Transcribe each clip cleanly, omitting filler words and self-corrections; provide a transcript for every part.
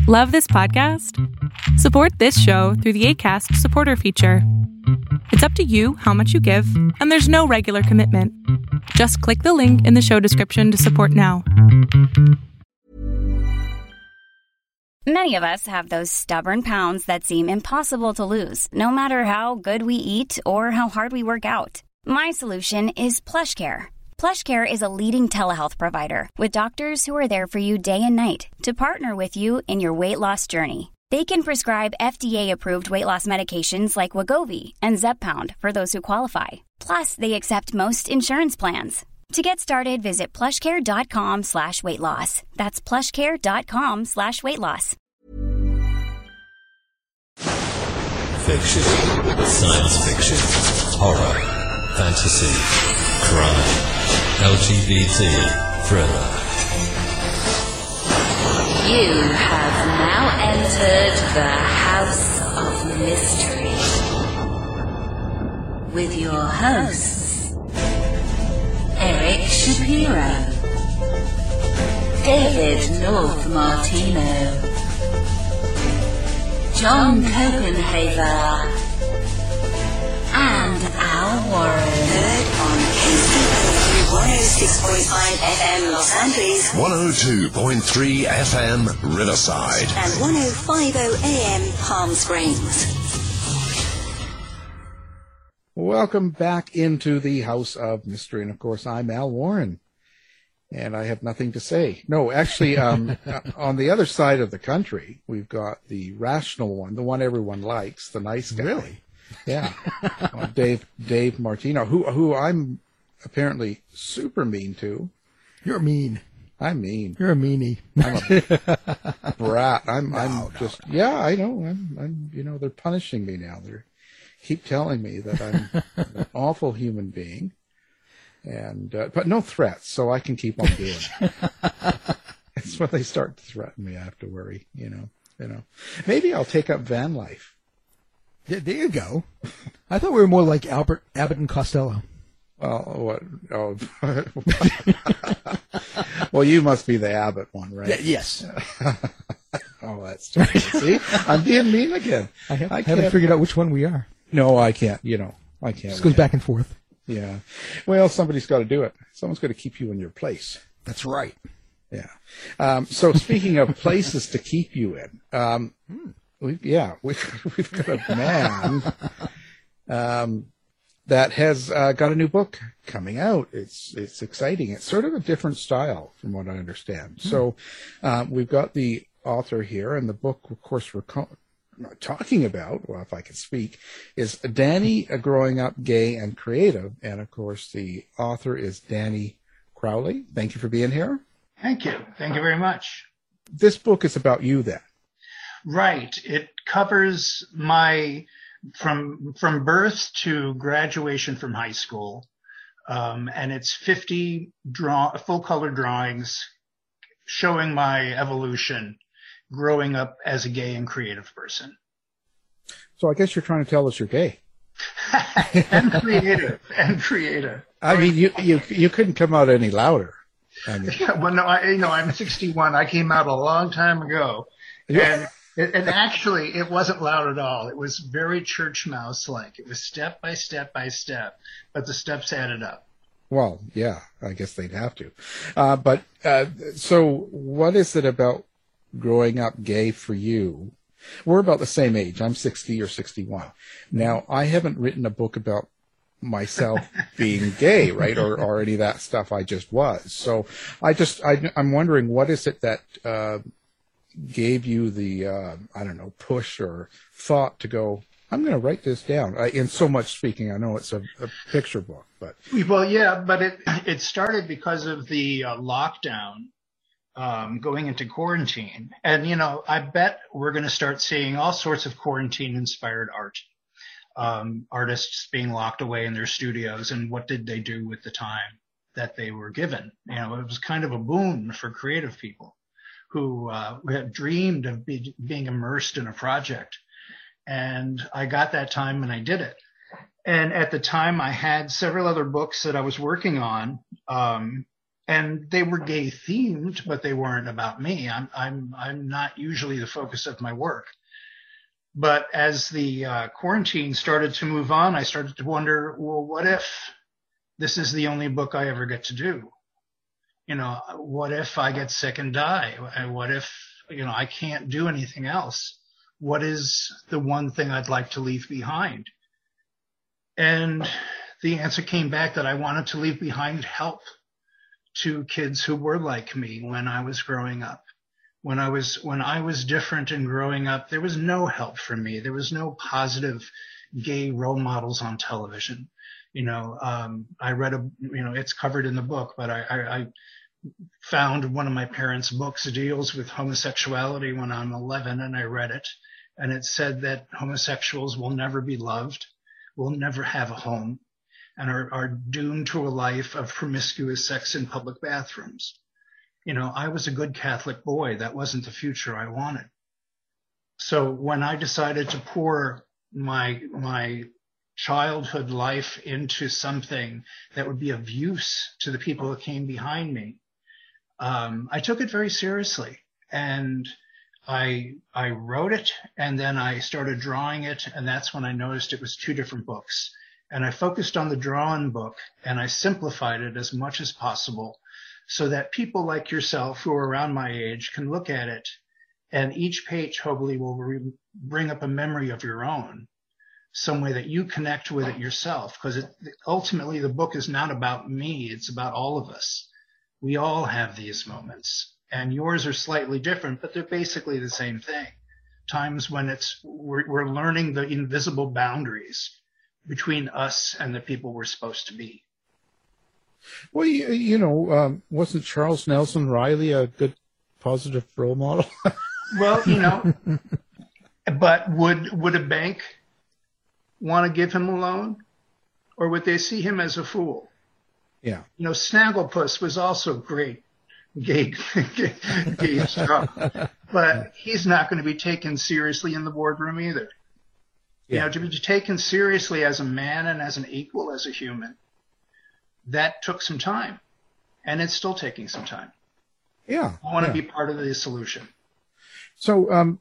Love this podcast? Support this show through the Acast supporter feature. It's up to you how much you give, and there's no regular commitment. Just click the link in the show description to support now. Many of us have those stubborn pounds that seem impossible to lose, no matter how good we eat or how hard we work out. My solution is PlushCare. PlushCare is a leading telehealth provider with doctors who are there for you day and night to partner with you in your weight loss journey. They can prescribe FDA-approved weight loss medications like Wegovy and Zepbound for those who qualify. Plus, they accept most insurance plans. To get started, visit plushcare.com/weightloss. That's plushcare.com/weightloss. Fiction, science fiction, horror, fantasy, crime, LGBT, thriller. You have now entered the House of Mystery with your hosts, Eric Shapiro, David North Martino, John Copenhaver, and Al Warren. Heard on KCOW 106.5 FM Los Angeles, 102.3 FM Riverside, and 105.0 AM Palm Springs. Welcome back into the House of Mystery, and of course I'm Al Warren, and I have nothing to say. No, actually, on the other side of the country, we've got the rational one, the one everyone likes, the nice guy. Really? Yeah, Dave Martino, who I'm apparently super mean to. You're mean. I'm mean. You're a meanie. I'm a brat. I'm just. Yeah, I know. I'm. You know, they're punishing me now. They keep telling me that I'm an awful human being, and but no threats, so I can keep on doing it. It's when they start to threaten me, I have to worry. You know. Maybe I'll take up van life. There you go. I thought we were more like Abbott and Costello. Well, what? Oh, well, you must be the Abbott one, right? Yes. Oh, that's terrible. See, I'm being mean again. I haven't figured out which one we are. No, I can't. I can't. This goes back and forth. Yeah. Well, somebody's got to do it. Someone's got to keep you in your place. That's right. Yeah. So speaking of places to keep you in, we've got a man that has got a new book coming out. It's exciting. It's sort of a different style from what I understand. So we've got the author here, and the book, of course, we're talking about, well, if I can speak, is Danny, Growing Up Gay and Creative. And, of course, the author is Danny Crowley. Thank you for being here. Thank you. Thank you very much. This book is about you then. Right. It covers my from birth to graduation from high school, and it's 50 full color drawings showing my evolution growing up as a gay and creative person. So I guess you're trying to tell us you're gay. and creative. I mean, you couldn't come out any louder. I mean. Yeah, well, no, I'm 61. I came out a long time ago, and actually, it wasn't loud at all. It was very church mouse-like. It was step by step by step, but the steps added up. Well, yeah, I guess they'd have to. So what is it about growing up gay for you? We're about the same age. I'm 60 or 61. Now, I haven't written a book about myself being gay, right, or any of that stuff. I just was. So I'm wondering, what is it that gave you the push or thought to go, I'm going to write this down? In so much speaking, I know it's a picture book, but well, yeah, but it started because of the lockdown, going into quarantine, and I bet we're going to start seeing all sorts of quarantine-inspired art. Artists being locked away in their studios, and what did they do with the time that they were given? It was kind of a boon for creative people who had dreamed of being immersed in a project. And I got that time and I did it. And at the time I had several other books that I was working on. And they were gay themed, but they weren't about me. I'm not usually the focus of my work. But as the quarantine started to move on, I started to wonder, well, what if this is the only book I ever get to do? You know, what if I get sick and die? And what if, you know, I can't do anything else? What is the one thing I'd like to leave behind? And the answer came back that I wanted to leave behind help to kids who were like me when I was growing up. When I was different and growing up, there was no help for me. There was no positive gay role models on television. You know, I read it's covered in the book, but I found one of my parents' books deals with homosexuality when I'm 11, and I read it. And it said that homosexuals will never be loved, will never have a home, and are doomed to a life of promiscuous sex in public bathrooms. You know, I was a good Catholic boy. That wasn't the future I wanted. So when I decided to pour my childhood life into something that would be of use to the people that came behind me, I took it very seriously. And I wrote it, and then I started drawing it, and that's when I noticed it was two different books. And I focused on the drawn book, and I simplified it as much as possible so that people like yourself who are around my age can look at it, and each page hopefully will bring up a memory of your own, some way that you connect with it yourself, because ultimately the book is not about me, it's about all of us. We all have these moments, and yours are slightly different, but they're basically the same thing. Times when we're learning the invisible boundaries between us and the people we're supposed to be. Well, wasn't Charles Nelson Riley a good, positive role model? Well, but would a bank want to give him a loan, or would they see him as a fool? Yeah. Snagglepuss was also great gay stuff, but he's not going to be taken seriously in the boardroom either. Yeah. To be taken seriously as a man and as an equal, as a human, that took some time, and it's still taking some time. Yeah. I want to be part of the solution. So,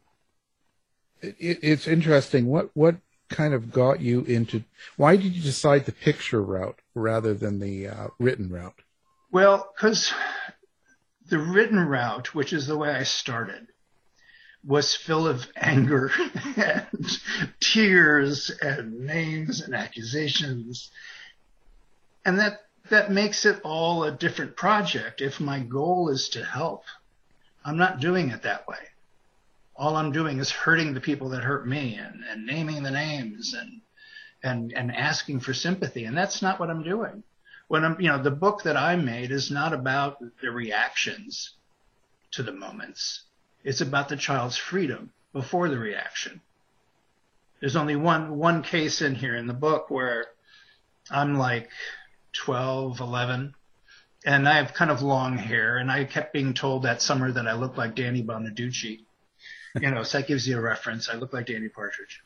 it's interesting. What kind of got you into, why did you decide the picture route rather than the written route? Well, because the written route, which is the way I started, was full of anger and tears and names and accusations. And that makes it all a different project. If my goal is to help, I'm not doing it that way. All I'm doing is hurting the people that hurt me and naming the names and asking for sympathy. And that's not what I'm doing. When the book that I made is not about the reactions to the moments. It's about the child's freedom before the reaction. There's only one case in here in the book where I'm like 12, 11, and I have kind of long hair, and I kept being told that summer that I looked like Danny Bonaducci. So that gives you a reference. I look like Danny Partridge.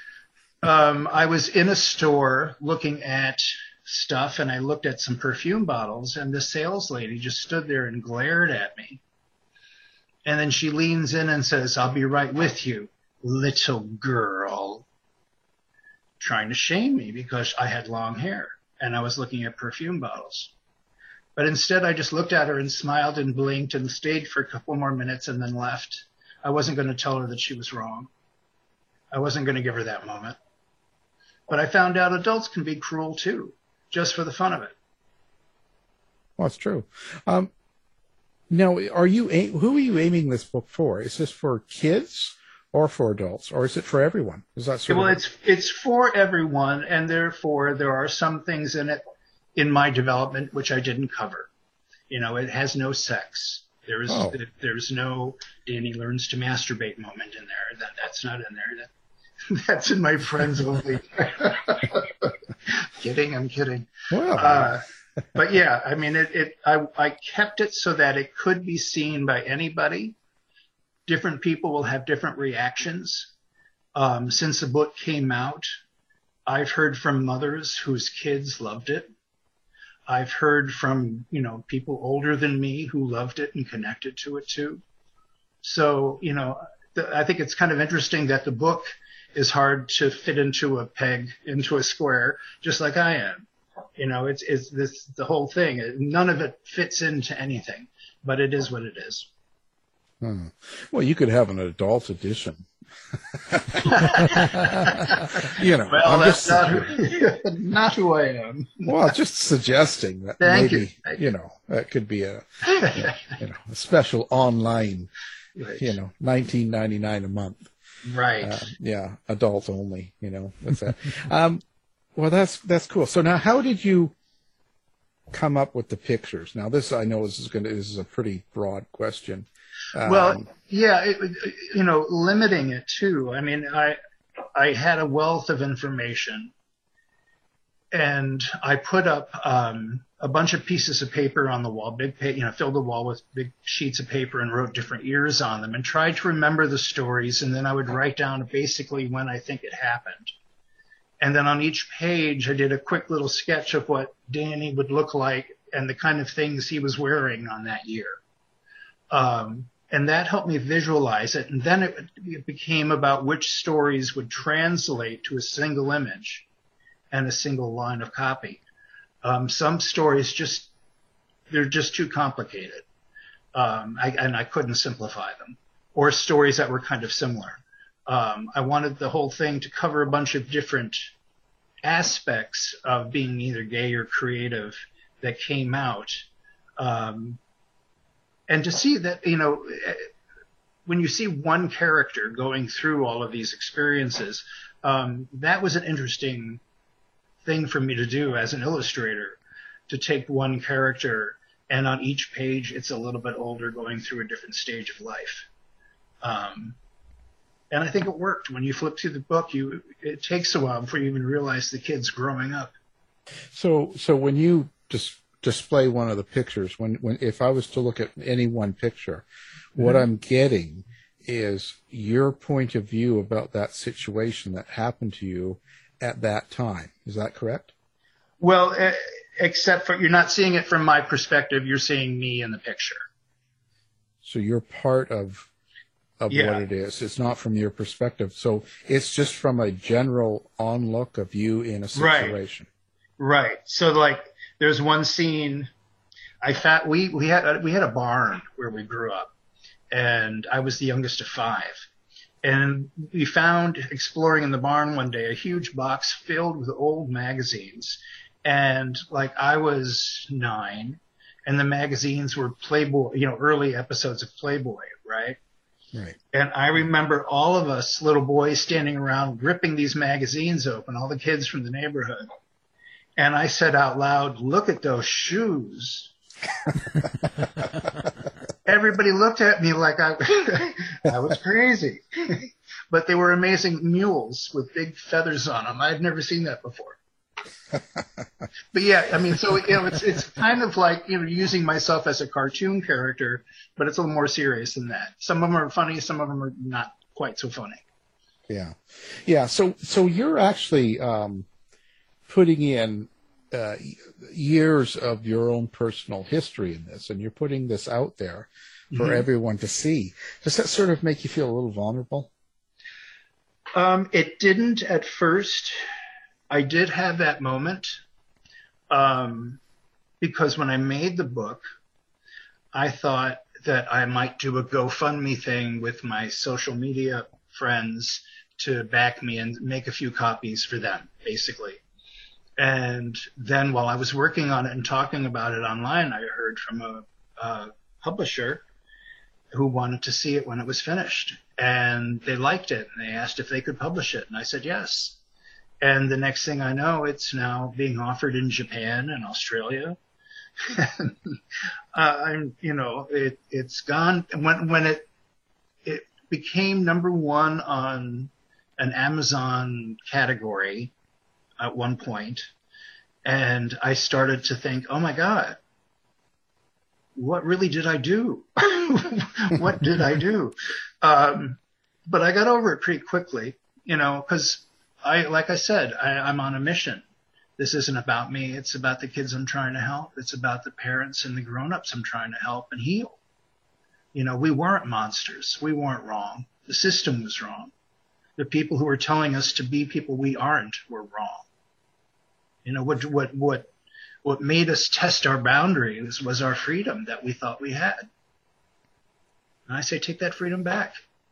I was in a store looking at stuff, and I looked at some perfume bottles, and the sales lady just stood there and glared at me. And then she leans in and says, "I'll be right with you, little girl," trying to shame me because I had long hair and I was looking at perfume bottles. But instead, I just looked at her and smiled and blinked and stayed for a couple more minutes and then left. I wasn't going to tell her that she was wrong. I wasn't going to give her that moment. But I found out adults can be cruel too, just for the fun of it. Well, it's true. Now, who are you aiming this book for? Is this for kids or for adults, or is it for everyone? Is that sort of... it's for everyone, and therefore there are some things in it in my development which I didn't cover. It has no sex. There's no Danny learns to masturbate moment in there. That's not in there. That's in my friends only. I'm kidding. Well. But yeah, I mean, I kept it so that it could be seen by anybody. Different people will have different reactions. Since the book came out, I've heard from mothers whose kids loved it. I've heard from, people older than me who loved it and connected to it too. So, I think it's kind of interesting that the book is hard to fit into a square, just like I am. It's the whole thing. None of it fits into anything, but it is what it is. Well, you could have an adult edition. Well, that's not who I am. Well, just suggesting that maybe, that could be a special online, Right. $19.99 a month. Right. Adult only, that's that. Well, that's cool. So now how did you come up with the pictures? Now this, I know this is a pretty broad question. Limiting it too. I mean, I had a wealth of information, and I put up a bunch of pieces of paper on the wall, filled the wall with big sheets of paper and wrote different years on them and tried to remember the stories. And then I would write down basically when I think it happened. And then on each page, I did a quick little sketch of what Danny would look like and the kind of things he was wearing on that year. And that helped me visualize it. And then it became about which stories would translate to a single image and a single line of copy. Some stories they're just too complicated. I couldn't simplify them, or stories that were kind of similar. I wanted the whole thing to cover a bunch of different aspects of being either gay or creative that came out. And to see that, when you see one character going through all of these experiences, that was an interesting thing for me to do as an illustrator, to take one character and on each page it's a little bit older going through a different stage of life. And I think it worked. When you flip through the book, it takes a while before you even realize the kid's growing up. So when you just display one of the pictures, if I was to look at any one picture, what I'm getting is your point of view about that situation that happened to you at that time. Is that correct? Well, except for you're not seeing it from my perspective. You're seeing me in the picture. So you're part of what it is. It's not from your perspective. So it's just from a general onlook of you in a situation. Right. So like there's one scene we had a barn where we grew up, and I was the youngest of 5. And we found, exploring in the barn one day, a huge box filled with old magazines. And I was 9, and the magazines were Playboy, early episodes of Playboy, right? Right. And I remember all of us little boys standing around ripping these magazines open, all the kids from the neighborhood. And I said out loud, "Look at those shoes." Everybody looked at me like I was crazy. But they were amazing mules with big feathers on them. I'd never seen that before. But yeah, I mean, so it's kind of like using myself as a cartoon character, but it's a little more serious than that. Some of them are funny, some of them are not quite so funny. Yeah. So you're actually putting in years of your own personal history in this, and you're putting this out there for everyone to see. Does that sort of make you feel a little vulnerable? It didn't at first. I did have that moment because when I made the book, I thought that I might do a GoFundMe thing with my social media friends to back me and make a few copies for them, basically. And then while I was working on it and talking about it online, I heard from a publisher who wanted to see it when it was finished. And they liked it, and they asked if they could publish it. And I said yes. And the next thing I know, it's now being offered in Japan and Australia. It's gone. When it became #1 on an Amazon category at one point, and I started to think, oh my God, what really did I do? What did I do? But I got over it pretty quickly, because like I said, I'm on a mission, This isn't about me. It's about the kids I'm trying to help. It's about the parents and the grown-ups I'm trying to help and heal. We weren't monsters. We weren't wrong. The system was wrong. The people who were telling us to be people we aren't were wrong. What made us test our boundaries was our freedom that we thought we had. And I say, take that freedom back.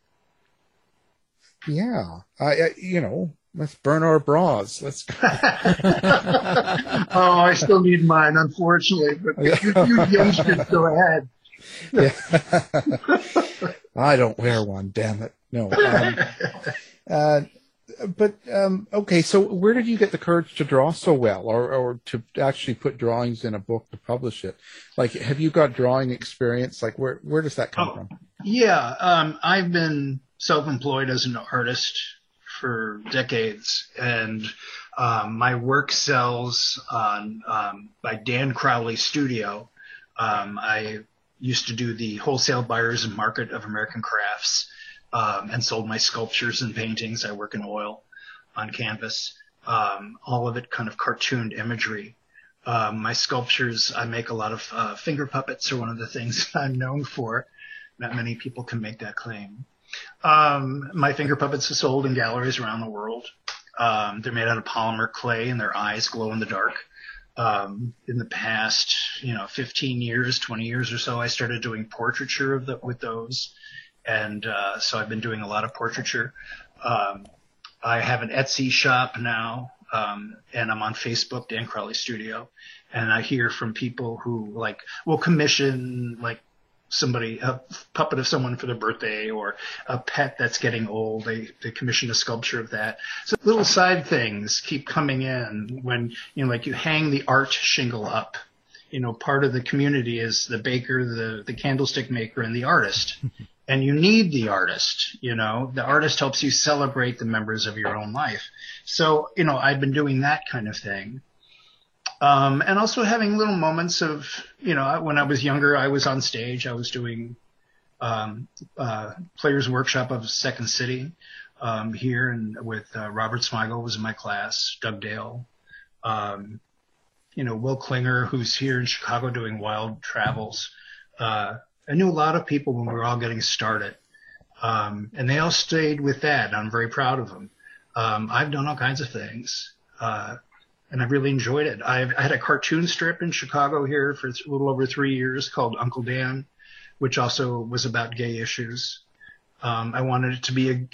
Yeah. Let's burn our bras. Let's. Oh, I still need mine, unfortunately. But you youngsters, go ahead. Yeah. I don't wear one, damn it. No. Okay, so where did you get the courage to draw so well, or to actually put drawings in a book to publish it? Like, have you got drawing experience? Like, where does that come from? Yeah, I've been self-employed as an artist for decades, and my work sells on by Dan Crowley Studio. I used to do the wholesale buyers and market of American crafts, and sold my sculptures and paintings. I work in oil on canvas, all of it kind of cartooned imagery. My sculptures, I make a lot of finger puppets are one of the things I'm known for. Not many people can make that claim. My finger puppets are sold in galleries around the world. They're made out of polymer clay and their eyes glow in the dark. In the past, 15 years, 20 years or so, I started doing portraiture with those. And so I've been doing a lot of portraiture. I have an Etsy shop now, and I'm on Facebook, Dan Crowley Studio. And I hear from people who will commission a puppet of someone for their birthday, or a pet that's getting old. They commission a sculpture of that. So little side things keep coming in when, you hang the art shingle up. Part of the community is the baker, the candlestick maker, and the artist. And you need the artist, the artist helps you celebrate the members of your own life. So, I've been doing that kind of thing. And also having little moments of, when I was younger, I was on stage. I was doing Players Workshop of Second City here, and with Robert Smigel was in my class, Doug Dale, Will Klinger, who's here in Chicago doing Wild Travels. I knew a lot of people when we were all getting started, and they all stayed with that. I'm very proud of them. I've done all kinds of things, and I've really enjoyed it. I had a cartoon strip in Chicago here for a little over 3 years called Uncle Dan, which also was about gay issues. I wanted it to be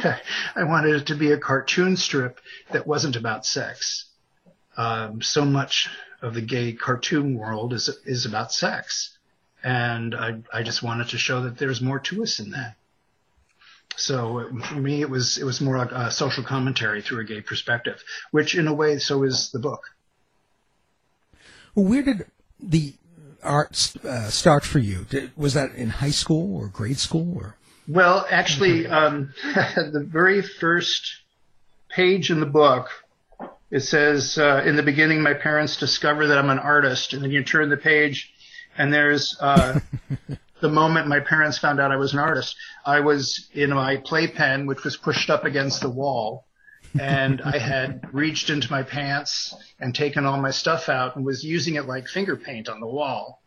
a cartoon strip that wasn't about sex. So much of the gay cartoon world is about sex. And I just wanted to show that there's more to us than that. So for me, it was more like a social commentary through a gay perspective, which in a way, so is the book. Where did the art start for you? Was that in high school or grade school? Or? Well, actually, the very first page in the book, it says, in the beginning, my parents discovered that I'm an artist. And then you turn the page, and there's the moment my parents found out I was an artist. I was in my playpen, which was pushed up against the wall, and I had reached into my pants and taken all my stuff out and was using it like finger paint on the wall.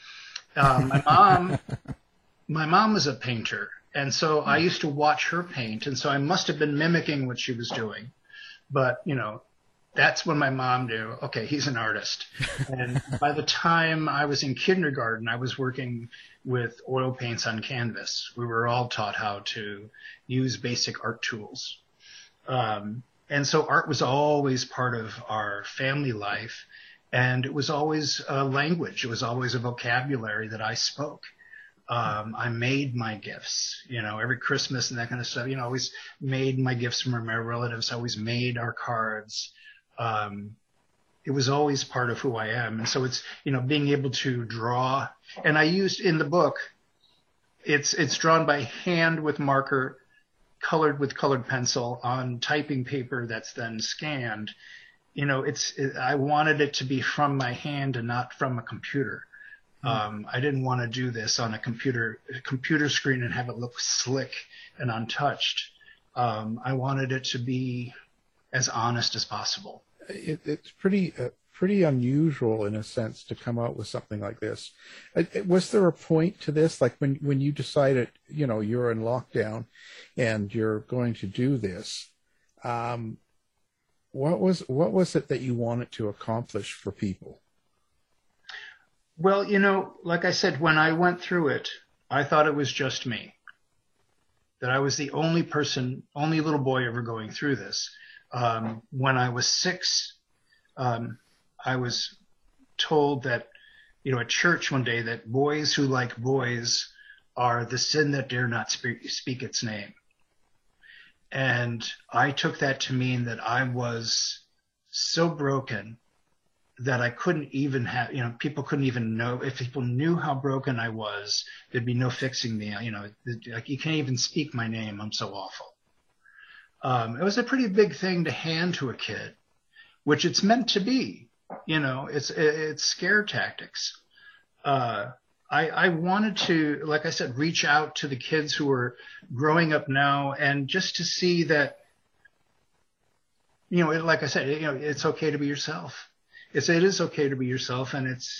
My mom was a painter, and so I used to watch her paint, and so I must have been mimicking what she was doing. But, that's when my mom knew, okay, he's an artist. And by the time I was in kindergarten, I was working with oil paints on canvas. We were all taught how to use basic art tools. And so art was always part of our family life. And it was always a language. It was always a vocabulary that I spoke. I made my gifts, every Christmas and that kind of stuff. Always made my gifts from my relatives. I always made our cards. It was always part of who I am. And so it's, being able to draw. And I used in the book, it's drawn by hand with marker, colored with colored pencil on typing paper that's then scanned. I wanted it to be from my hand and not from a computer. I didn't want to do this on a computer screen and have it look slick and untouched. I wanted it to be as honest as possible. it's pretty unusual in a sense to come out with something like this. Was there a point to this, like when you decided, you're in lockdown and you're going to do this? What was it that you wanted to accomplish for people? Well, like I said, when I went through it, I thought it was just me, that I was the only little boy ever going through this. When I was 6, I was told that, at church one day, that boys who like boys are the sin that dare not speak its name. And I took that to mean that I was so broken that I couldn't even have, people couldn't even know. If people knew how broken I was, there'd be no fixing me. Like, you can't even speak my name. I'm so awful. It was a pretty big thing to hand to a kid, which it's meant to be. It's scare tactics. I wanted to, like I said, reach out to the kids who are growing up now, and just to see that, like I said, it's okay to be yourself. It is okay to be yourself, and it's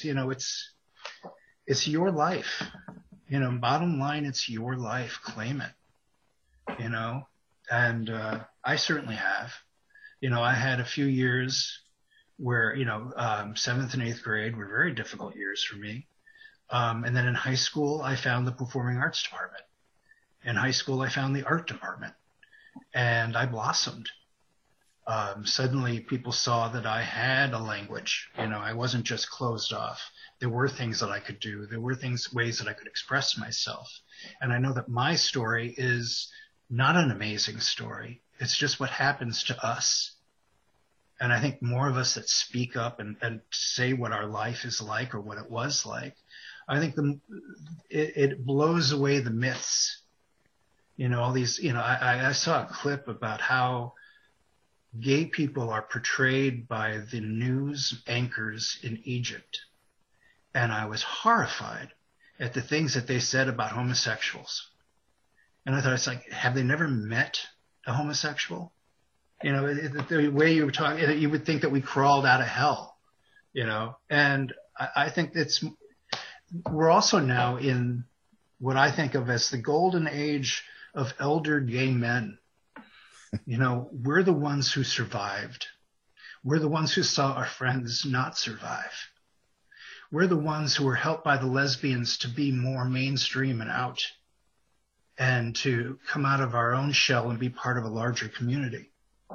your life. Bottom line, it's your life. Claim it. And I certainly have. I had a few years where 7th and 8th grade were very difficult years for me. And then in high school, I found the performing arts department. In high school, I found the art department, and I blossomed. Suddenly people saw that I had a language. I wasn't just closed off. There were things that I could do. There were ways that I could express myself. And I know that my story is not an amazing story. It's just what happens to us. And I think more of us that speak up and say what our life is like or what it was like, I think it blows away the myths. All these, I saw a clip about how gay people are portrayed by the news anchors in Egypt. And I was horrified at the things that they said about homosexuals. And I thought, it's like, have they never met a homosexual? The way you were talking, you would think that we crawled out of hell, and I think we're also now in what I think of as the golden age of elder gay men. We're the ones who survived. We're the ones who saw our friends not survive. We're the ones who were helped by the lesbians to be more mainstream and out, and to come out of our own shell and be part of a larger community.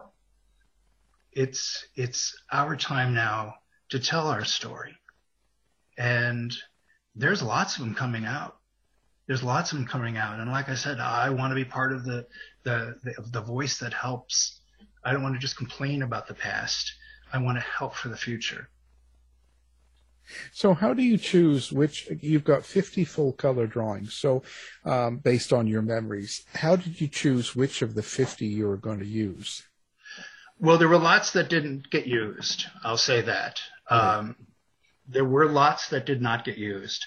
It's our time now to tell our story. And there's lots of them coming out. And like I said, I want to be part of the voice that helps. I don't want to just complain about the past. I want to help for the future. So how do you choose you've got 50 full color drawings. So based on your memories, how did you choose which of the 50 you were going to use? Well, there were lots that didn't get used. I'll say that. There were lots that did not get used.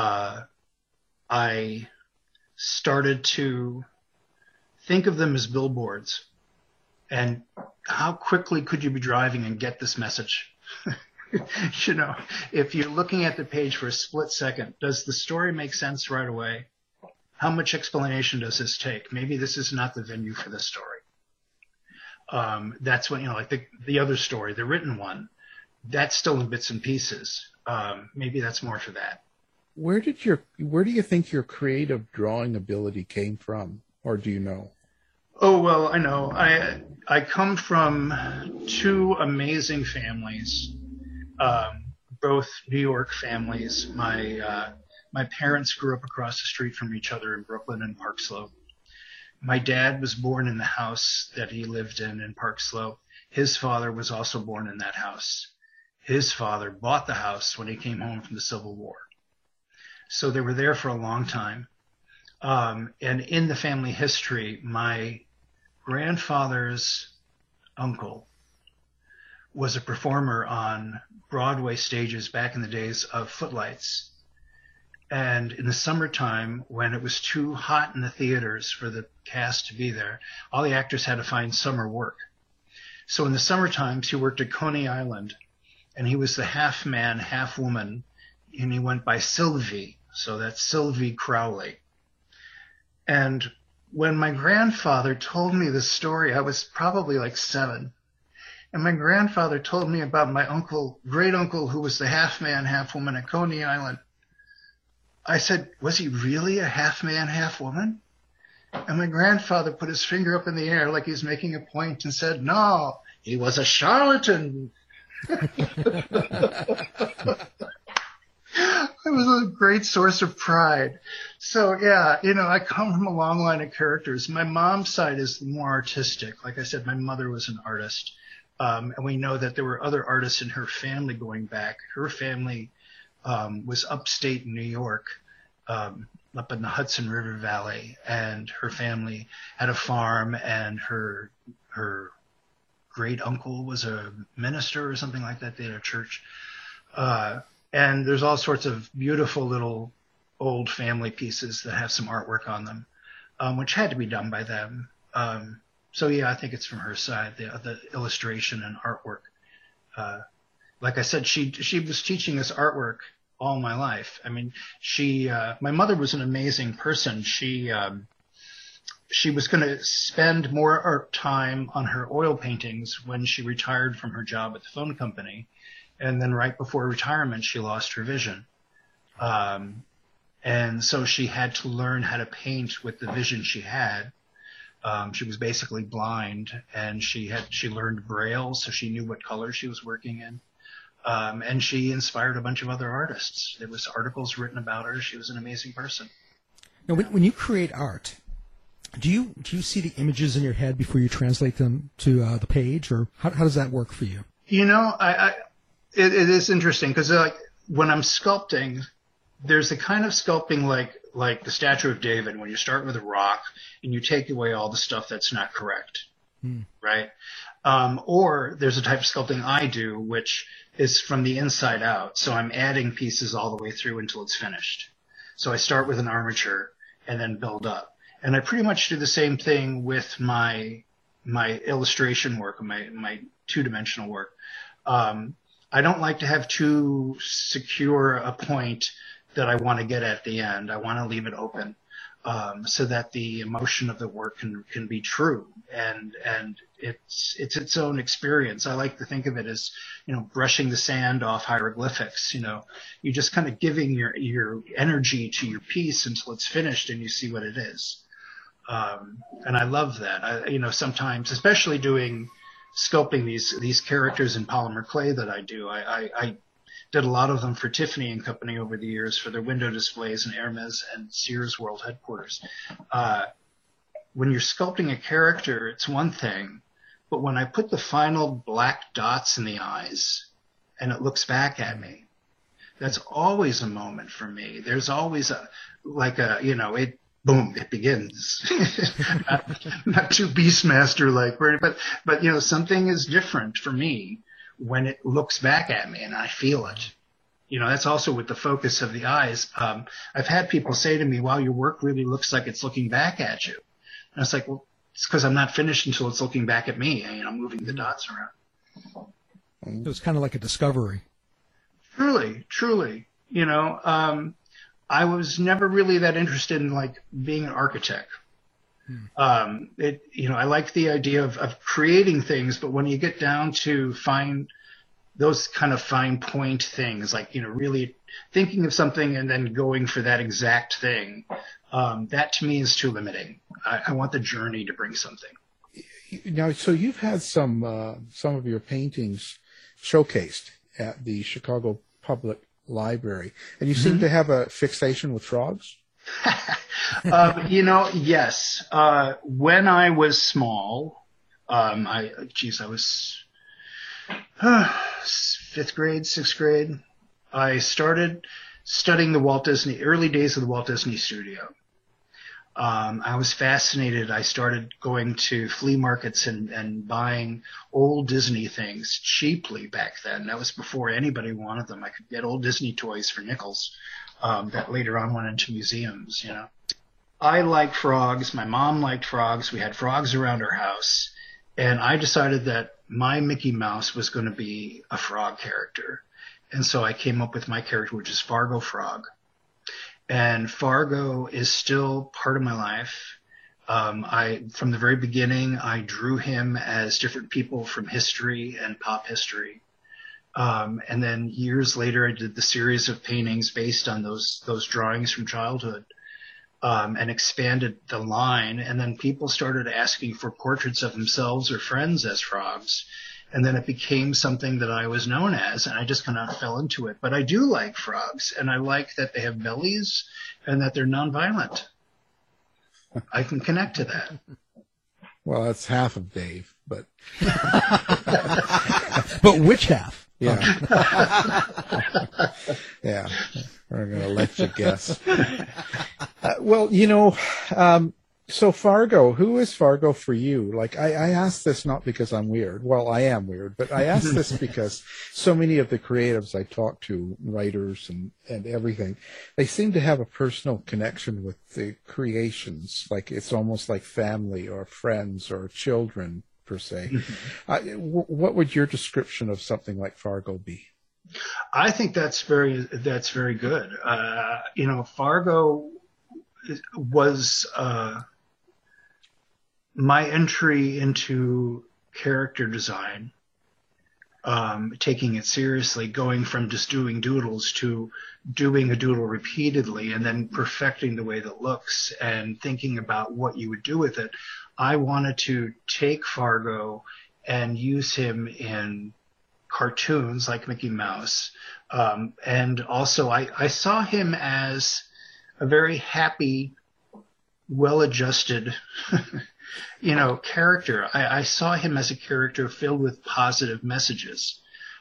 I started to think of them as billboards. And how quickly could you be driving and get this message? If you're looking at the page for a split second, does the story make sense right away? How much explanation does this take? Maybe this is not the venue for this story. That's when, like the other story, the written one, that's still in bits and pieces. Maybe that's more for that. Where do you think your creative drawing ability came from, or do you know? Oh, well, I know. I come from two amazing families, both New York families. My parents grew up across the street from each other in Brooklyn and Park Slope. My dad was born in the house that he lived in Park Slope. His father was also born in that house. His father bought the house when he came home from the Civil War. So they were there for a long time. And in the family history, my grandfather's uncle was a performer on Broadway stages back in the days of footlights. And in the summertime, when it was too hot in the theaters for the cast to be there, all the actors had to find summer work. So in the summer times, he worked at Coney Island, and he was the half man, half woman, and he went by Sylvie. So that's Sylvie Crowley. And when my grandfather told me this story, I was probably like 7. And my grandfather told me about my uncle, great uncle, who was the half man, half woman at Coney Island. I said, was he really a half man, half woman? And my grandfather put his finger up in the air like he was making a point and said, no, he was a charlatan. It was a great source of pride. So, yeah, I come from a long line of characters. My mom's side is more artistic. Like I said, my mother was an artist. And we know that there were other artists in her family going back. Her family was upstate New York, up in the Hudson River Valley. And her family had a farm, and her great uncle was a minister or something like that. They had a church. And there's all sorts of beautiful little old family pieces that have some artwork on them, which had to be done by them. So, yeah, I think it's from her side, the illustration and artwork. Like I said, she was teaching us artwork all my life. I mean, my mother was an amazing person. She was going to spend more time on her oil paintings when she retired from her job at the phone company. And then right before retirement, she lost her vision. And so she had to learn how to paint with the vision she had. She was basically blind, and she learned Braille, so she knew what color she was working in. And she inspired a bunch of other artists. There was articles written about her. She was an amazing person. Now, when you create art, do you see the images in your head before you translate them to the page, or how does that work for you? It is interesting because when I'm sculpting, there's the kind of sculpting like the Statue of David, when you start with a rock and you take away all the stuff that's not correct, right? Or there's a type of sculpting I do, which is from the inside out. So I'm adding pieces all the way through until it's finished. So I start with an armature and then build up. And I pretty much do the same thing with my illustration work, my two-dimensional work. I don't like to have too secure a point that I want to get at the end. I want to leave it open so that the emotion of the work can be true, and it's its own experience. I like to think of it as, brushing the sand off hieroglyphics. You're just kind of giving your energy to your piece until it's finished and you see what it is. And I love that. Sometimes, especially doing sculpting these characters in polymer clay that I do. I did a lot of them for Tiffany and Company over the years for their window displays in Hermes and Sears World Headquarters. When you're sculpting a character, it's one thing, but when I put the final black dots in the eyes and it looks back at me, that's always a moment for me. There's always boom, it begins. not too Beastmaster-like, but something is different for me when it looks back at me and I feel it. That's also with the focus of the eyes. I've had people say to me, wow, your work really looks like it's looking back at you. And it's like, well, it's because I'm not finished until it's looking back at me, moving the dots around. So it's kind of like a discovery. Truly. I was never really that interested in being an architect. I like the idea of creating things, but when you get down to find those kind of fine point things, really thinking of something and then going for that exact thing, that to me is too limiting. I want the journey to bring something. Now, so you've had some of your paintings showcased at the Chicago Public Library, and you seem to have a fixation with frogs. Yes. When I was small, I was 5th grade, 6th grade. I started studying the early days of the Walt Disney Studio. I was fascinated. I started going to flea markets and buying old Disney things cheaply back then. That was before anybody wanted them. I could get old Disney toys for nickels that later on went into museums, I like frogs. My mom liked frogs. We had frogs around our house. And I decided that my Mickey Mouse was going to be a frog character. And so I came up with my character, which is Fargo Frog. And Fargo is still part of my life. From the very beginning, I drew him as different people from history and pop history. And then years later, I did the series of paintings based on those drawings from childhood, and expanded the line. And then people started asking for portraits of themselves or friends as frogs. And then it became something that I was known as, and I just kind of fell into it. But I do like frogs, and I like that they have bellies and that they're nonviolent. I can connect to that. Well, that's half of Dave, but but which half? Yeah. Yeah. We're going to let you guess. Well, so Fargo, who is Fargo for you? Like, I ask this not because I'm weird. Well, I am weird, but I ask this because so many of the creatives I talk to, writers and everything, they seem to have a personal connection with the creations. Like, it's almost like family or friends or children, per se. What would your description of something like Fargo be? I think that's very good. Fargo was my entry into character design, taking it seriously, going from just doing doodles to doing a doodle repeatedly and then perfecting the way that looks and thinking about what you would do with it. I wanted to take Fargo and use him in cartoons like Mickey Mouse. And also I saw him as a very happy, well-adjusted, character. I saw him as a character filled with positive messages.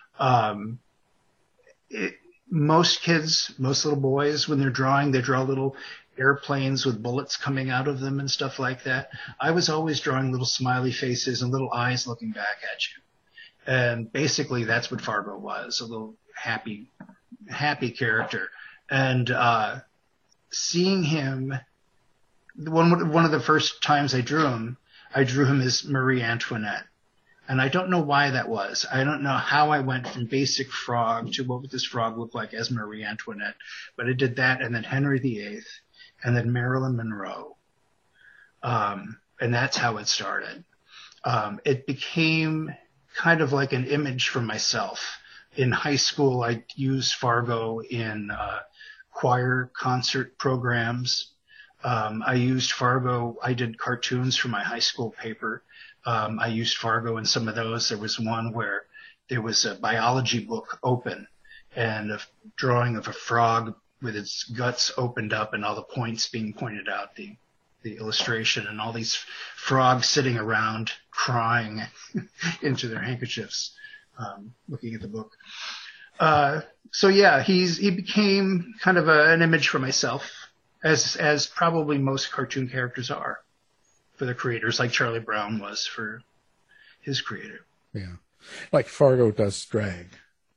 Most kids, most little boys, when they're drawing, they draw little airplanes with bullets coming out of them and stuff like that. I was always drawing little smiley faces and little eyes looking back at you. And basically that's what Fargo was, a little happy character. And seeing him, one of the first times I drew him as Marie Antoinette. And I don't know why that was. I don't know how I went from basic frog to what would this frog look like as Marie Antoinette. But I did that, and then Henry VIII, and then Marilyn Monroe. And that's how it started. It became kind of like an image for myself. In high school, I used Fargo in choir concert programs. I used Fargo. I did cartoons for my high school paper. I used Fargo in some of those. There was one where there was a biology book open and a drawing of a frog with its guts opened up and all the points being pointed out, the illustration, and all these frogs sitting around crying into their handkerchiefs, looking at the book. So yeah, he became kind of an image for myself, as probably most cartoon characters are for the creators, like Charlie Brown was for his creator. Yeah. Like Fargo does drag.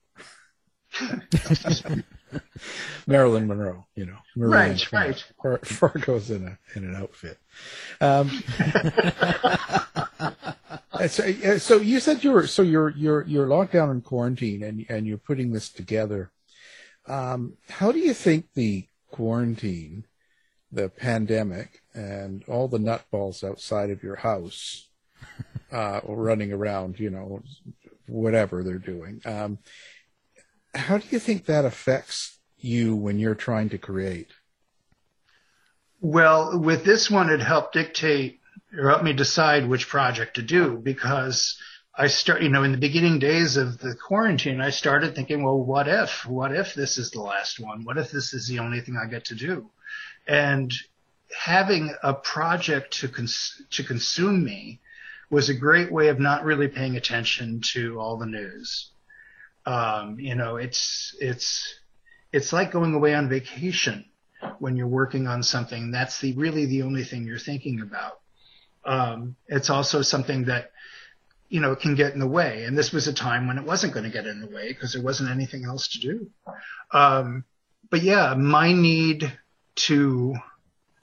Marilyn Monroe, Right. Fargo's in an outfit. So you said you're locked down in quarantine and you're putting this together. How do you think the quarantine, the pandemic, and all the nutballs outside of your house, running around, whatever they're doing, how do you think that affects you when you're trying to create? Well, with this one, it helped me decide which project to do, because I in the beginning days of the quarantine, I started thinking, well, what if this is the last one? What if this is the only thing I get to do? And having a project to consume me was a great way of not really paying attention to all the news. It's like going away on vacation when you're working on something. That's really the only thing you're thinking about. It's also something that, can get in the way. And this was a time when it wasn't going to get in the way because there wasn't anything else to do. But yeah, my need to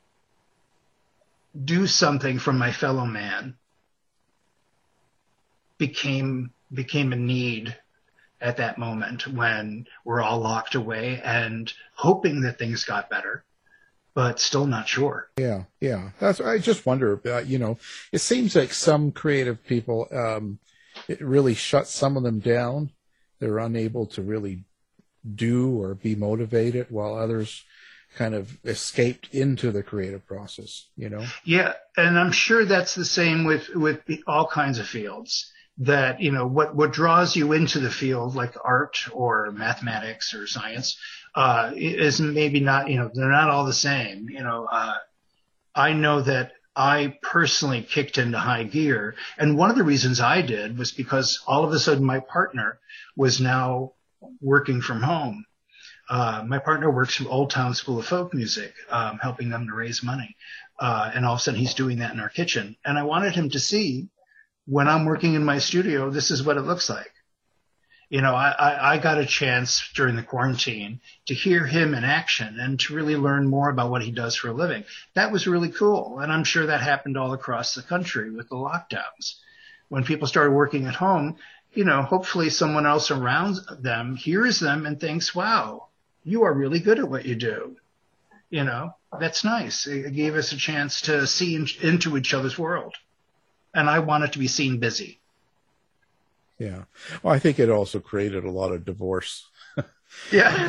do something for my fellow man became a need at that moment when we're all locked away and hoping that things got better, but still not sure. Yeah. I just wonder, it seems like some creative people, it really shuts some of them down. They're unable to really do or be motivated, while others kind of escaped into the creative process, Yeah, and I'm sure that's the same with all kinds of fields. That, what draws you into the field, like art or mathematics or science, is maybe not, they're not all the same. I know that I personally kicked into high gear. And one of the reasons I did was because all of a sudden my partner was now working from home. My partner works from Old Town School of Folk Music, helping them to raise money. And all of a sudden he's doing that in our kitchen. And I wanted him to see, when I'm working in my studio, this is what it looks like. I got a chance during the quarantine to hear him in action and to really learn more about what he does for a living. That was really cool. And I'm sure that happened all across the country with the lockdowns. When people started working at home, hopefully someone else around them hears them and thinks, wow, you are really good at what you do. That's nice. It gave us a chance to see into each other's world. And I wanted to be seen busy. Yeah. Well, I think it also created a lot of divorce. Yeah.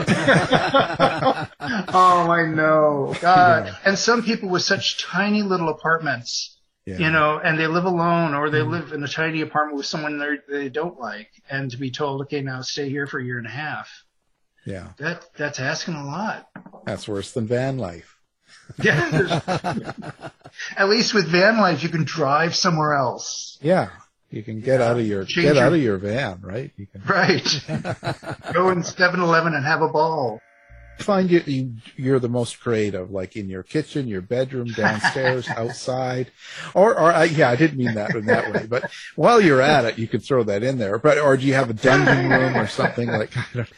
Oh, I know. God. And some people with such tiny little apartments, and they live alone, or they live in a tiny apartment with someone they don't like, and to be told, okay, now stay here for a year and a half. Yeah. That's asking a lot. That's worse than van life. Yeah. At least with van life, you can drive somewhere else. Yeah. You can get out of your van, right? You can Right. Go in 7-Eleven and have a ball. Find you're the most creative, like in your kitchen, your bedroom, downstairs, outside, I didn't mean that in that way, but while you're at it, you could throw that in there. Or do you have a dungeon room or something like?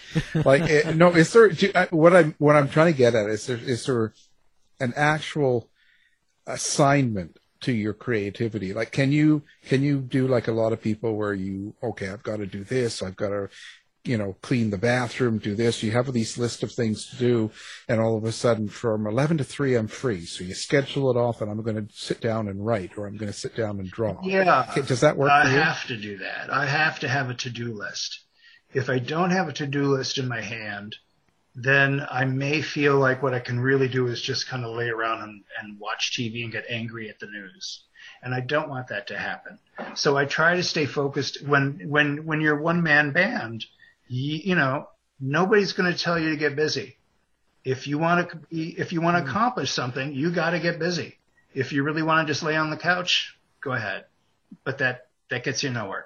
No. Is there? What I'm trying to get at is there an actual assignment to your creativity? Like, can you do like a lot of people where I've got to do this, I've got to, clean the bathroom, do this. You have these list of things to do, and all of a sudden from 11 to 3, I'm free. So you schedule it off, and I'm going to sit down and write, or I'm going to sit down and draw. Yeah. Does that work for you? I have to do that. I have to have a to-do list. If I don't have a to-do list in my hand, then I may feel like what I can really do is just kind of lay around and watch TV and get angry at the news. And I don't want that to happen. So I try to stay focused. When you're a one-man band, nobody's going to tell you to get busy. If you want to accomplish something, you got to get busy. If you really want to just lay on the couch, go ahead. But that gets you nowhere.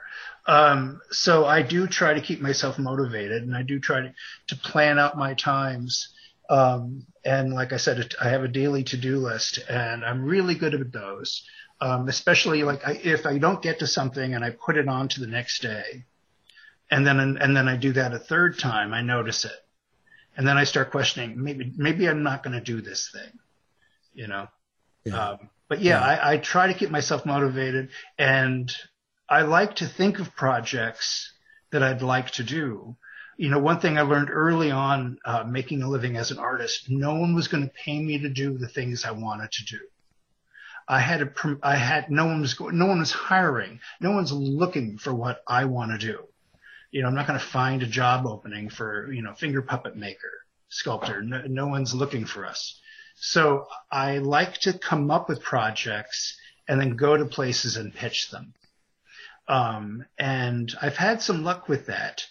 So I do try to keep myself motivated, and I do try to plan out my times. And like I said, I have a daily to-do list, and I'm really good at those. Especially if I don't get to something and I put it on to the next day, and then I do that a third time, I notice it. And then I start questioning, maybe I'm not going to do this thing, Yeah. I try to keep myself motivated, and I like to think of projects that I'd like to do. One thing I learned early on, making a living as an artist, no one was going to pay me to do the things I wanted to do. No one was hiring. No one's looking for what I want to do. I'm not going to find a job opening for, finger puppet maker, sculptor. No one's looking for us. So I like to come up with projects and then go to places and pitch them. And I've had some luck with that.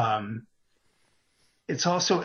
It's also,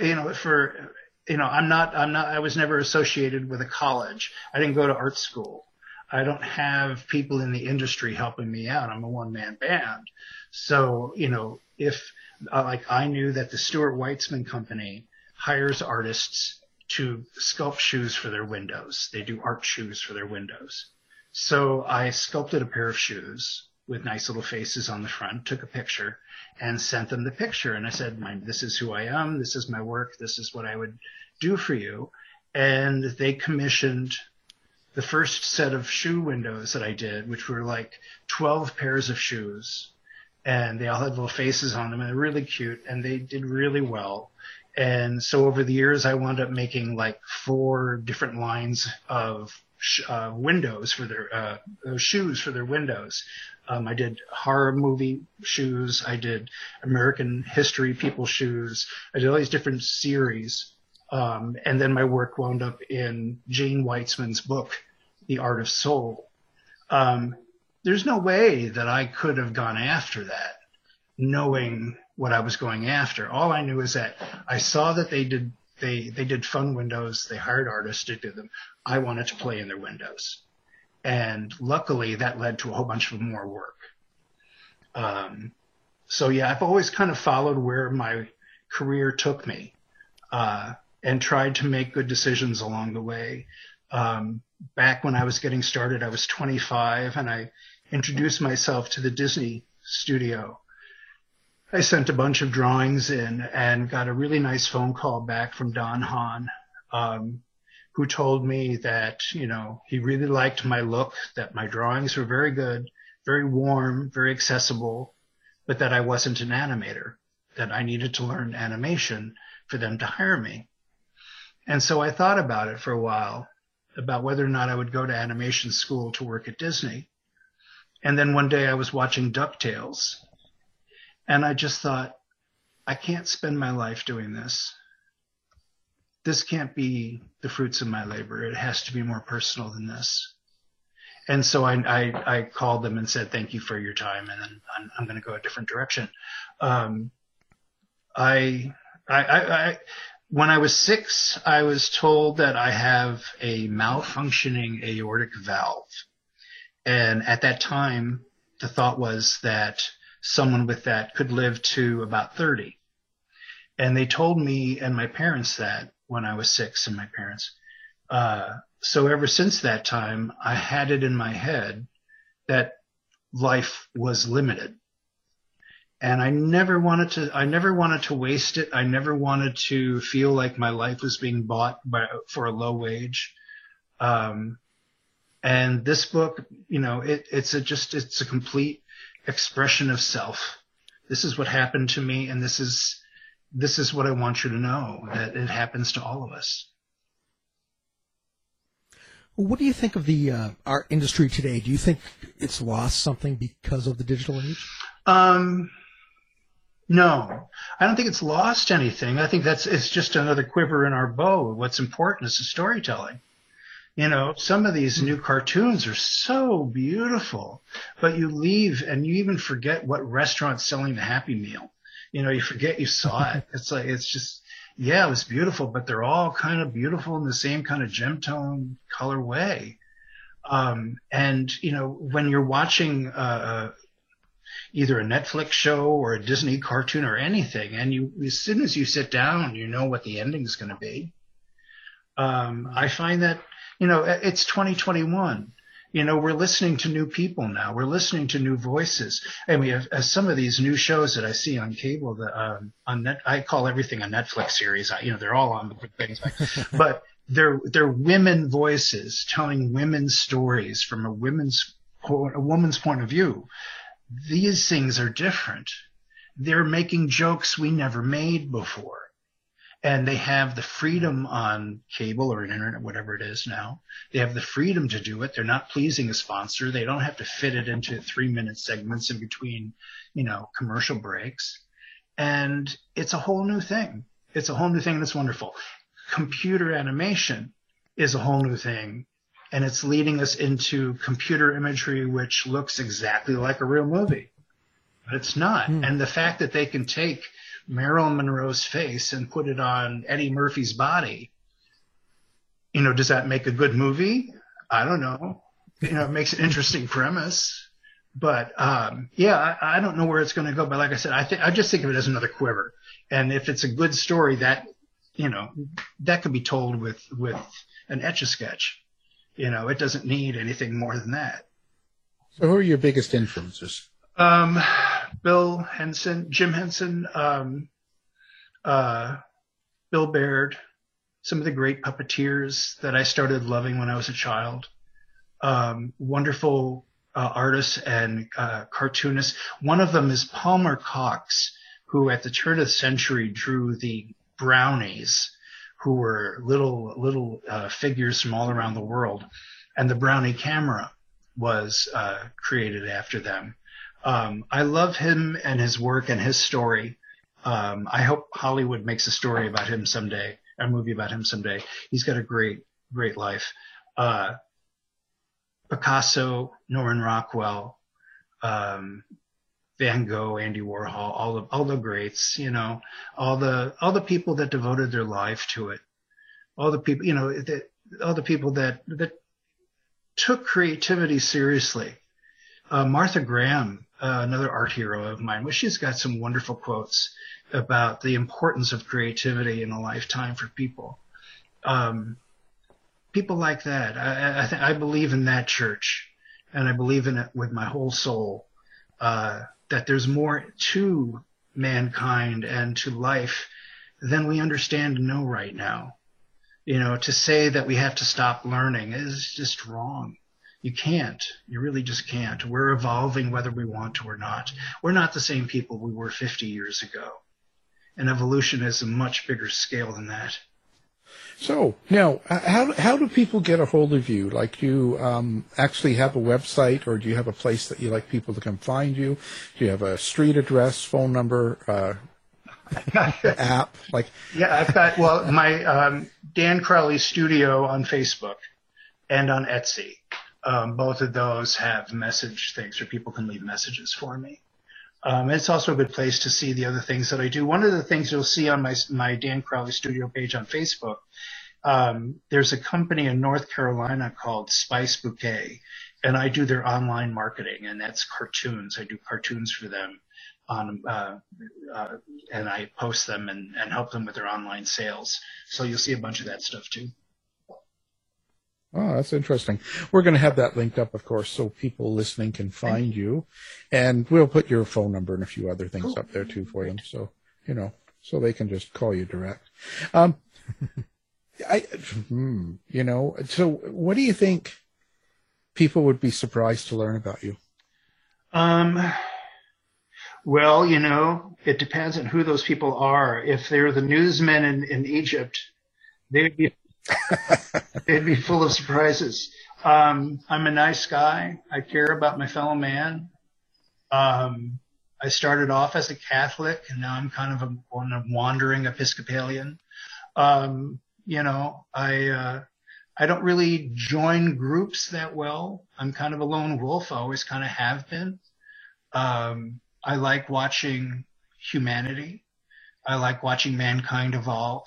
I was never associated with a college. I didn't go to art school. I don't have people in the industry helping me out. I'm a one-man band. So, if I knew that the Stuart Weitzman Company hires artists to sculpt shoes for their windows. They do art shoes for their windows. So I sculpted a pair of shoes with nice little faces on the front, took a picture, and sent them the picture. And I said, this is who I am. This is my work. This is what I would do for you. And they commissioned the first set of shoe windows that I did, which were like 12 pairs of shoes. and they all had little faces on them, and they're really cute, and they did really well. And so over the years, I wound up making like 4 different lines of windows for their shoes for their windows. I did horror movie shoes. I did American history people shoes. I did all these different series. And then my work wound up in Jane Weitzman's book, The Art of Soul. There's no way that I could have gone after that, knowing what I was going after. All I knew is that I saw that they did fun windows. They hired artists to do them. I wanted to play in their windows. And luckily that led to a whole bunch of more work. So yeah, I've always kind of followed where my career took me, and tried to make good decisions along the way. Back when I was getting started, I was 25 and I introduced myself to the Disney studio. I sent a bunch of drawings in and got a really nice phone call back from Don Hahn, who told me that, he really liked my look, that my drawings were very good, very warm, very accessible, but that I wasn't an animator, that I needed to learn animation for them to hire me. And so I thought about it for a while, about whether or not I would go to animation school to work at Disney. And then one day I was watching DuckTales, and I just thought, I can't spend my life doing this. This can't be the fruits of my labor. It has to be more personal than this. And so I called them and said, thank you for your time, and then I'm going to go a different direction. When I was 6, I was told that I have a malfunctioning aortic valve. And at that time, the thought was that someone with that could live to about 30. And they told me and my parents that when I was 6, and my parents. So ever since that time, I had it in my head that life was limited. And I never wanted to waste it. I never wanted to feel like my life was being bought for a low wage. And this book, it's a complete expression of self. This is what happened to me, and this is what I want you to know, that it happens to all of us. What do you think of the art industry today? Do you think it's lost something because of the digital age? No, I don't think it's lost anything. I think it's just another quiver in our bow. What's important is the storytelling. Some of these new cartoons are so beautiful, but you leave and you even forget what restaurant's selling the Happy Meal. You forget you saw it. It was beautiful, but they're all kind of beautiful in the same kind of gem tone color way. And when you're watching either a Netflix show or a Disney cartoon or anything, and as soon as you sit down, you know what the ending is going to be. I find that, it's 2021. We're listening to new people now. We're listening to new voices. And we have some of these new shows that I see on cable that I call everything a Netflix series. They're all on the things, but they're women voices telling women's stories from a woman's point of view. These things are different. They're making jokes we never made before. And they have the freedom on cable or internet, whatever it is now. They have the freedom to do it. They're not pleasing a sponsor. They don't have to fit it into 3-minute segments in between, commercial breaks. And it's a whole new thing. It's a whole new thing, and it's wonderful. Computer animation is a whole new thing, and it's leading us into computer imagery which looks exactly like a real movie. But it's not. And the fact that they can take Marilyn Monroe's face and put it on Eddie Murphy's body, does that make a good movie? I don't know. It makes an interesting premise. But I don't know where it's going to go. But like I said, I just think of it as another quiver. And if it's a good story, that that could be told with an Etch-a-Sketch. It doesn't need anything more than that. So who are your biggest influences? Bill Henson, Jim Henson, Bill Baird, some of the great puppeteers that I started loving when I was a child. Wonderful artists and cartoonists. One of them is Palmer Cox, who at the turn of the century drew the brownies, who were little figures from all around the world. And the Brownie camera was created after them. I love him and his work and his story. I hope Hollywood makes a story about him someday, a movie about him someday. He's got a great life. Picasso, Norman Rockwell, Van Gogh, Andy Warhol, all the greats, all the people that devoted their life to it, all the people, all the people that took creativity seriously. Martha Graham, another art hero of mine, she's got some wonderful quotes about the importance of creativity in a lifetime for people. People like that. I believe in that church, and I believe in it with my whole soul, that there's more to mankind and to life than we understand and know right now. To say that we have to stop learning is just wrong. You can't. You really just can't. We're evolving whether we want to or not. We're not the same people we were 50 years ago. And evolution is a much bigger scale than that. So now, how do people get a hold of you? Like, you actually have a website, or do you have a place that you like people to come find you? Do you have a street address, phone number, app? Yeah, I've got my Dan Crowley Studio on Facebook and on Etsy. Both of those have message things where people can leave messages for me. It's also a good place to see the other things that I do. One of the things you'll see on my Dan Crowley Studio page on Facebook, there's a company in North Carolina called Spice Bouquet, and I do their online marketing, and that's cartoons. I do cartoons for them, and I post them and help them with their online sales. So you'll see a bunch of that stuff too. Oh, that's interesting. We're going to have that linked up, of course, so people listening can find you. And we'll put your phone number and a few other things up there, too, for them. So, so they can just call you direct. So what do you think people would be surprised to learn about you? Well, it depends on who those people are. If they're the newsmen in Egypt, they'd be full of surprises. I'm a nice guy. I care about my fellow man. I started off as a Catholic, and now I'm kind of a wandering Episcopalian. I don't really join groups that well. I'm kind of a lone wolf. I always kind of have been. I like watching humanity. I like watching mankind evolve.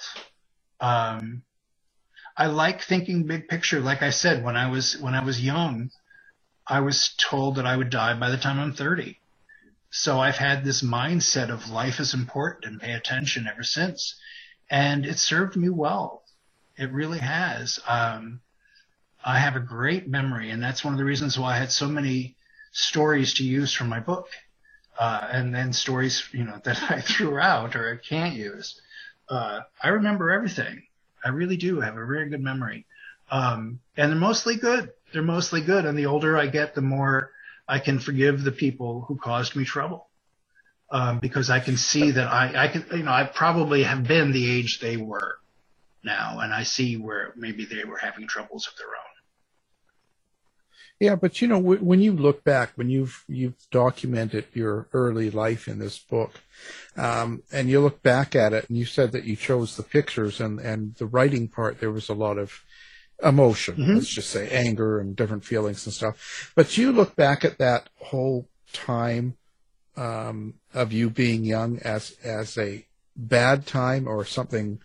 I like thinking big picture. Like I said, when I was young, I was told that I would die by the time I'm 30. So I've had this mindset of life is important and pay attention ever since. And it served me well. It really has. I have a great memory, and that's one of the reasons why I had so many stories to use from my book. And then stories, that I threw out or I can't use. I remember everything. I really do have a very good memory. And they're mostly good. They're mostly good. And the older I get, the more I can forgive the people who caused me trouble. Because I can see that I probably have been the age they were now. And I see where maybe they were having troubles of their own. Yeah, but when you look back, when you've documented your early life in this book, and you look back at it, and you said that you chose the pictures and the writing part, there was a lot of emotion, let's just say anger and different feelings and stuff. But you look back at that whole time of you being young as a bad time or something.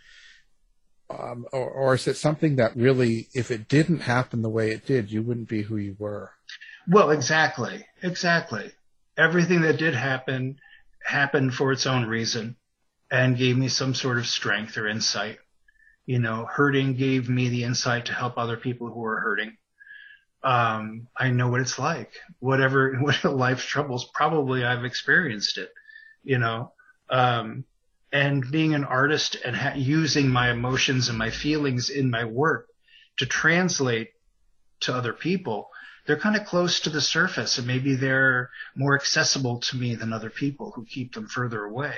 Or is it something that really, if it didn't happen the way it did, you wouldn't be who you were? Well, exactly. Everything that did happen happened for its own reason and gave me some sort of strength or insight. Hurting gave me the insight to help other people who are hurting. I know what it's like. Whatever life's troubles, probably I've experienced it, and being an artist and using my emotions and my feelings in my work to translate to other people they're kind of close to the surface, and maybe they're more accessible to me than other people who keep them further away.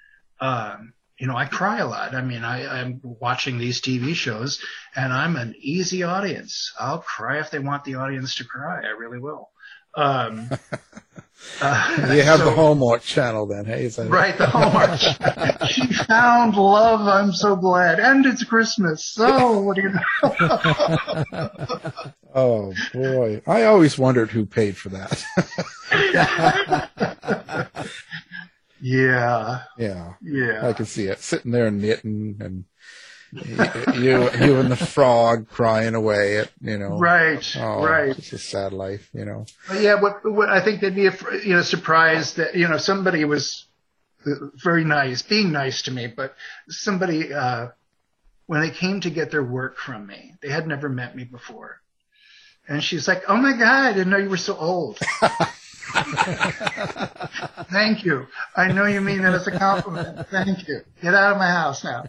I cry a lot. I mean, I'm watching these TV shows, and I'm an easy audience. I'll cry if they want the audience to cry. I really will. You have the Hallmark Channel then, hey? Is that right, the Hallmark Channel. She found love, I'm so glad. And it's Christmas, so what do you know? Oh, boy. I always wondered who paid for that. Yeah. I can see it. Sitting there knitting, and you and the frog crying away at, Right. It's a sad life, But yeah, what I think they'd be, surprised that, somebody was very nice, being nice to me, but somebody, when they came to get their work from me, they had never met me before. And she's like, "Oh my God, I didn't know you were so old." Thank you. I know you mean that as a compliment. Thank you. Get out of my house now.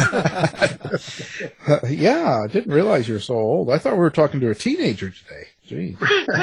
Yeah, I didn't realize you were so old. I thought we were talking to a teenager today. Gee.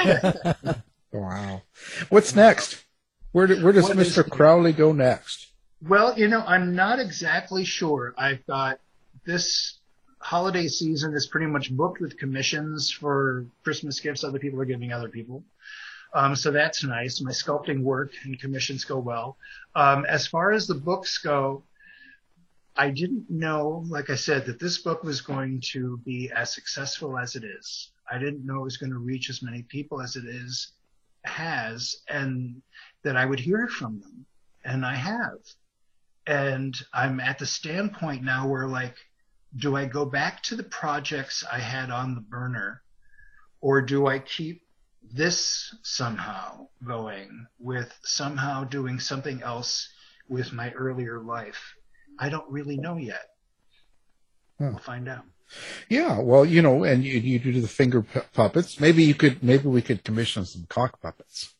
Wow. What's next? Where does Mr. Crowley go next? Well, I'm not exactly sure. I've got this holiday season is pretty much booked with commissions for Christmas gifts other people are giving other people. So that's nice. My sculpting work and commissions go well. As far as the books go, I didn't know, like I said, that this book was going to be as successful as it is. I didn't know it was going to reach as many people as it has, and that I would hear from them. And I have. And I'm at the standpoint now where, do I go back to the projects I had on the burner, or do I keep this somehow going with somehow doing something else with my earlier life? I don't really know yet. We'll find out. Yeah, well, and you do the finger puppets. Maybe we could commission some cock puppets.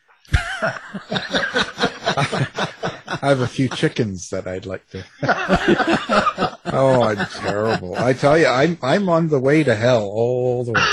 I have a few chickens that I'd like to. Oh, I'm terrible. I tell you, I'm on the way to hell all the way.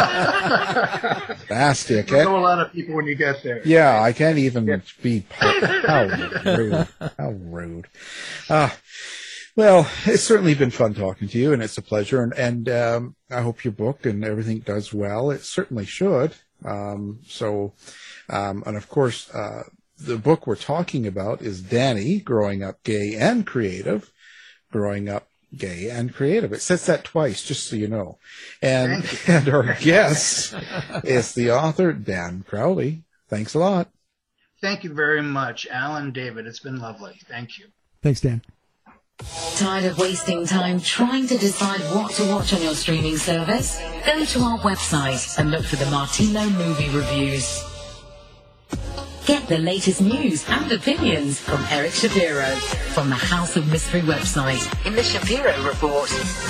Nasty. You know a lot of people when you get there. Yeah, I can't even be. How rude. How rude. Well, it's certainly been fun talking to you, and it's a pleasure. And I hope your book and everything does well. It certainly should. And of course, the book we're talking about is Danny, Growing Up Gay and Creative. Growing Up Gay and Creative. It says that twice, just so you know. And our guest is the author, Dan Crowley. Thanks a lot. Thank you very much, Alan, David. It's been lovely. Thank you. Thanks, Dan. Tired of wasting time trying to decide what to watch on your streaming service? Go to our website and look for the Martino Movie Reviews. Get the latest news and opinions from Eric Shapiro from the House of Mystery website in the Shapiro Report.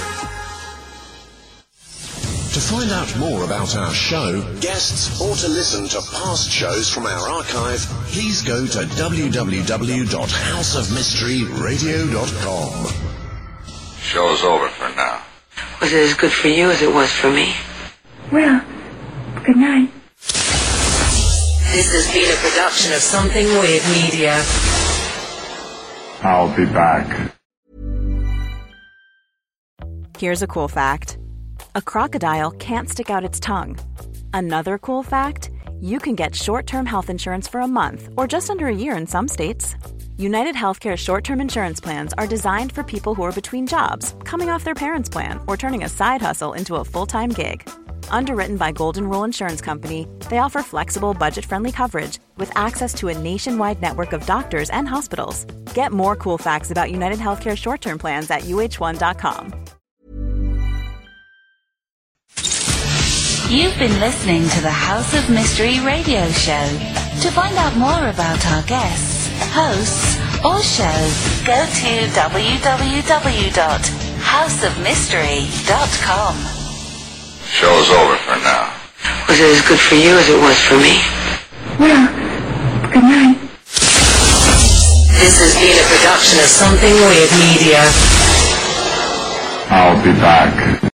To find out more about our show, guests, or to listen to past shows from our archive, please go to www.houseofmysteryradio.com. Show's over for now. Was it as good for you as it was for me? Well, good night. This has been a production of Something Weird Media. I'll be back. Here's a cool fact. A crocodile can't stick out its tongue. Another cool fact, you can get short-term health insurance for a month or just under a year in some states. United Healthcare short-term insurance plans are designed for people who are between jobs, coming off their parents' plan, or turning a side hustle into a full-time gig. Underwritten by Golden Rule Insurance Company, they offer flexible, budget-friendly coverage with access to a nationwide network of doctors and hospitals. Get more cool facts about United Healthcare short-term plans at uh1.com. You've been listening to the House of Mystery radio show. To find out more about our guests, hosts, or shows, go to www.houseofmystery.com. Show's over for now. Was it as good for you as it was for me? Well, good night. This has been a production of Something Weird Media. I'll be back.